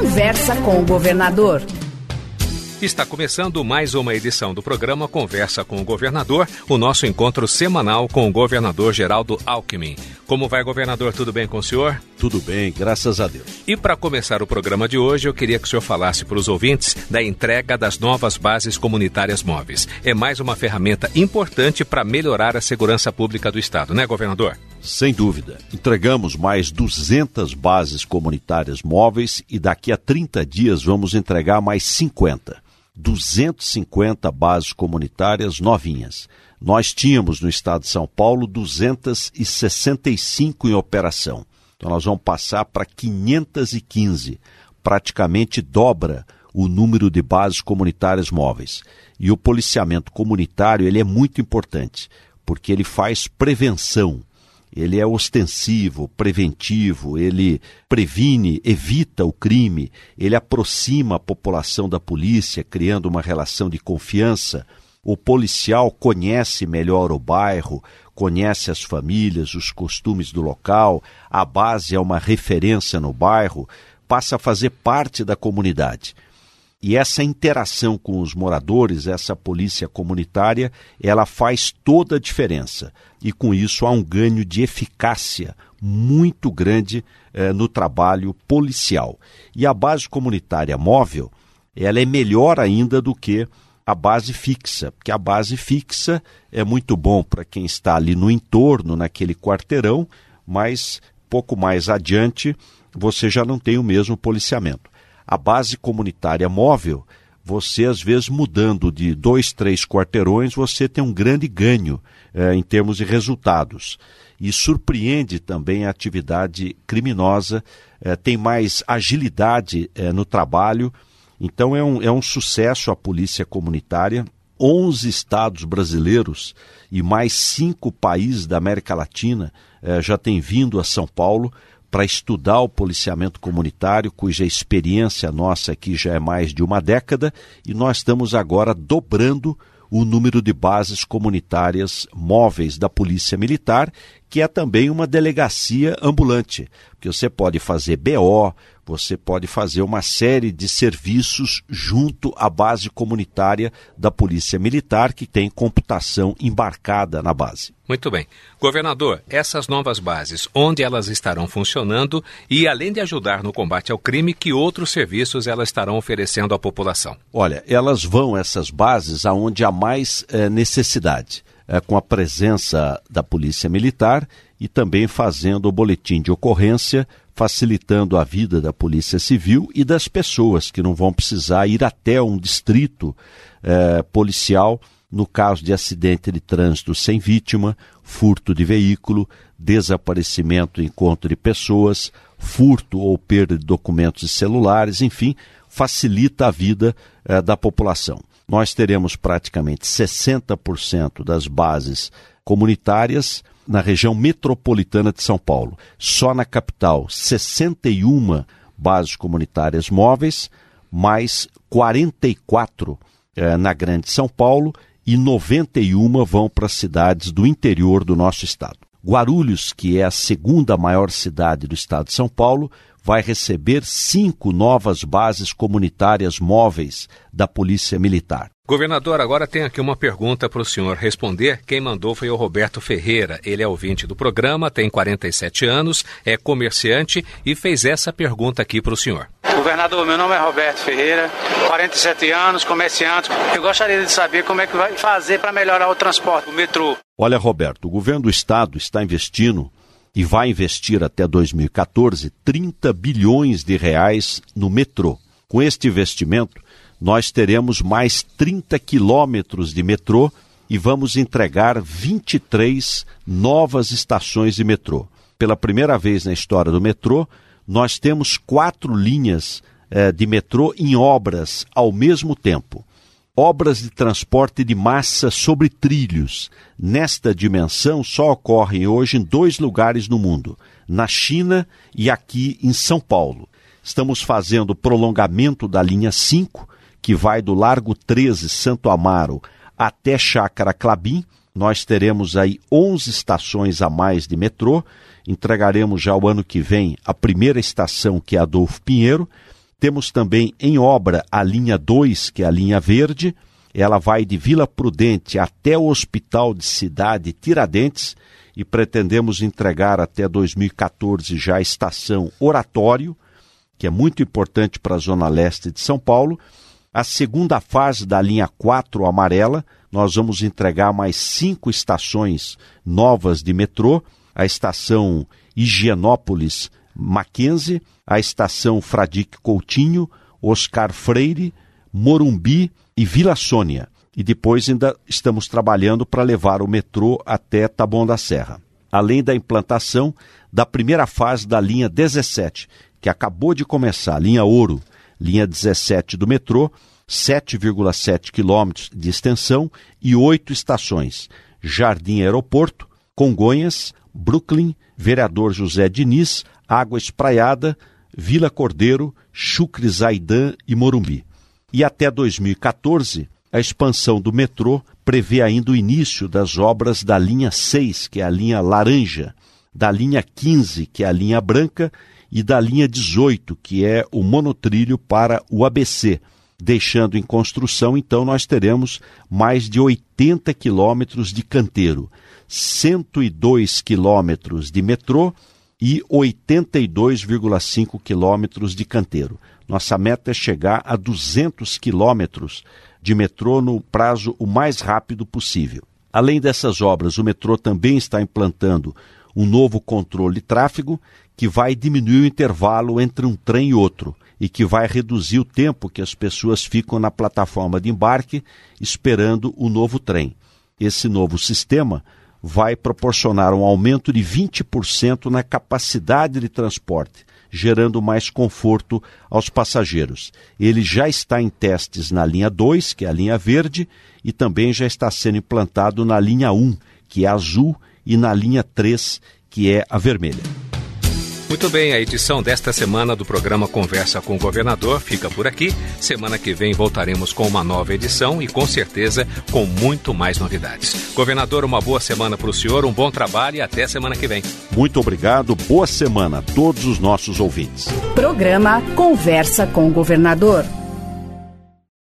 Conversa com o Governador. Está começando mais uma edição do programa Conversa com o Governador, o nosso encontro semanal com o governador Geraldo Alckmin. Como vai, governador? Tudo bem com o senhor? Tudo bem, graças a Deus. E para começar o programa de hoje, eu queria que o senhor falasse para os ouvintes da entrega das novas bases comunitárias móveis. É mais uma ferramenta importante para melhorar a segurança pública do Estado, né, governador? Sem dúvida. Entregamos mais 200 bases comunitárias móveis e daqui a 30 dias vamos entregar mais 50. 250 bases comunitárias novinhas. Nós tínhamos no estado de São Paulo 265 em operação. Então nós vamos passar para 515, praticamente dobra o número de bases comunitárias móveis. E o policiamento comunitário ele é muito importante, porque ele faz prevenção. Ele é ostensivo, preventivo, ele previne, evita o crime, ele aproxima a população da polícia, criando uma relação de confiança. O policial conhece melhor o bairro, conhece as famílias, os costumes do local, a base é uma referência no bairro, passa a fazer parte da comunidade. E essa interação com os moradores, essa polícia comunitária, ela faz toda a diferença. E com isso há um ganho de eficácia muito grande no trabalho policial. E a base comunitária móvel, ela é melhor ainda do que a base fixa, porque a base fixa é muito bom para quem está ali no entorno, naquele quarteirão, mas pouco mais adiante você já não tem o mesmo policiamento. A base comunitária móvel, você às vezes mudando de 2, 3 quarteirões, você tem um grande ganho em termos de resultados. E surpreende também a atividade criminosa, tem mais agilidade no trabalho. Então é um sucesso a polícia comunitária. 11 estados brasileiros e mais 5 países da América Latina já têm vindo a São Paulo para estudar o policiamento comunitário, cuja experiência nossa aqui já é mais de uma década, e nós estamos agora dobrando o número de bases comunitárias móveis da Polícia Militar, que é também uma delegacia ambulante, porque você pode fazer BO, você pode fazer uma série de serviços junto à base comunitária da Polícia Militar, que tem computação embarcada na base. Muito bem. Governador, essas novas bases, onde elas estarão funcionando e, além de ajudar no combate ao crime, que outros serviços elas estarão oferecendo à população? Olha, elas vão, essas bases, aonde há mais necessidade, com a presença da Polícia Militar e também fazendo o boletim de ocorrência, facilitando a vida da Polícia Civil e das pessoas que não vão precisar ir até um distrito policial no caso de acidente de trânsito sem vítima, furto de veículo, desaparecimento e encontro de pessoas, furto ou perda de documentos e celulares, enfim, facilita a vida da população. Nós teremos praticamente 60% das bases comunitárias na região metropolitana de São Paulo. Só na capital, 61 bases comunitárias móveis, mais 44 na Grande São Paulo e 91 vão para cidades do interior do nosso estado. Guarulhos, que é a segunda maior cidade do estado de São Paulo, vai receber 5 novas bases comunitárias móveis da Polícia Militar. Governador, agora tem aqui uma pergunta para o senhor responder. Quem mandou foi o Roberto Ferreira. Ele é ouvinte do programa, tem 47 anos, é comerciante e fez essa pergunta aqui para o senhor. Governador, meu nome é Roberto Ferreira, 47 anos, comerciante. Eu gostaria de saber como é que vai fazer para melhorar o transporte, o metrô. Olha, Roberto, o governo do estado está investindo e vai investir até 2014 30 bilhões de reais no metrô. Com este investimento, nós teremos mais 30 quilômetros de metrô e vamos entregar 23 novas estações de metrô. Pela primeira vez na história do metrô, nós temos 4 linhas de metrô em obras ao mesmo tempo. Obras de transporte de massa sobre trilhos. Nesta dimensão só ocorrem hoje em 2 lugares no mundo, na China e aqui em São Paulo. Estamos fazendo o prolongamento da linha 5, que vai do Largo 13, Santo Amaro, até Chácara Clabim. Nós teremos aí 11 estações a mais de metrô. Entregaremos já o ano que vem a primeira estação, que é Adolfo Pinheiro. Temos também em obra a linha 2, que é a linha verde. Ela vai de Vila Prudente até o Hospital de Cidade Tiradentes e pretendemos entregar até 2014 já a estação Oratório, que é muito importante para a Zona Leste de São Paulo. A segunda fase da linha 4 amarela, nós vamos entregar mais 5 estações novas de metrô, a estação Higienópolis Mackenzie, a estação Fradique Coutinho, Oscar Freire, Morumbi e Vila Sônia. E depois ainda estamos trabalhando para levar o metrô até Taboão da Serra. Além da implantação da primeira fase da linha 17, que acabou de começar, linha Ouro, linha 17 do metrô, 7,7 quilômetros de extensão e 8 estações. Jardim Aeroporto, Congonhas, Brooklyn, Vereador José Diniz, Água Espraiada, Vila Cordeiro, Chucre Zaidan e Morumbi. E até 2014, a expansão do metrô prevê ainda o início das obras da linha 6, que é a linha laranja, da linha 15, que é a linha branca, e da linha 18, que é o monotrilho para o ABC. Deixando em construção, então, nós teremos mais de 80 quilômetros de canteiro, 102 quilômetros de metrô e 82,5 quilômetros de canteiro. Nossa meta é chegar a 200 quilômetros de metrô no prazo o mais rápido possível. Além dessas obras, o metrô também está implantando um novo controle de tráfego que vai diminuir o intervalo entre um trem e outro e que vai reduzir o tempo que as pessoas ficam na plataforma de embarque esperando o novo trem. Esse novo sistema vai proporcionar um aumento de 20% na capacidade de transporte, gerando mais conforto aos passageiros. Ele já está em testes na linha 2, que é a linha verde, e também já está sendo implantado na linha 1, que é a azul, e na linha 3, que é a vermelha. Muito bem, a edição desta semana do programa Conversa com o Governador fica por aqui. Semana que vem voltaremos com uma nova edição e com certeza com muito mais novidades. Governador, uma boa semana para o senhor, um bom trabalho e até semana que vem. Muito obrigado, boa semana a todos os nossos ouvintes. Programa Conversa com o Governador.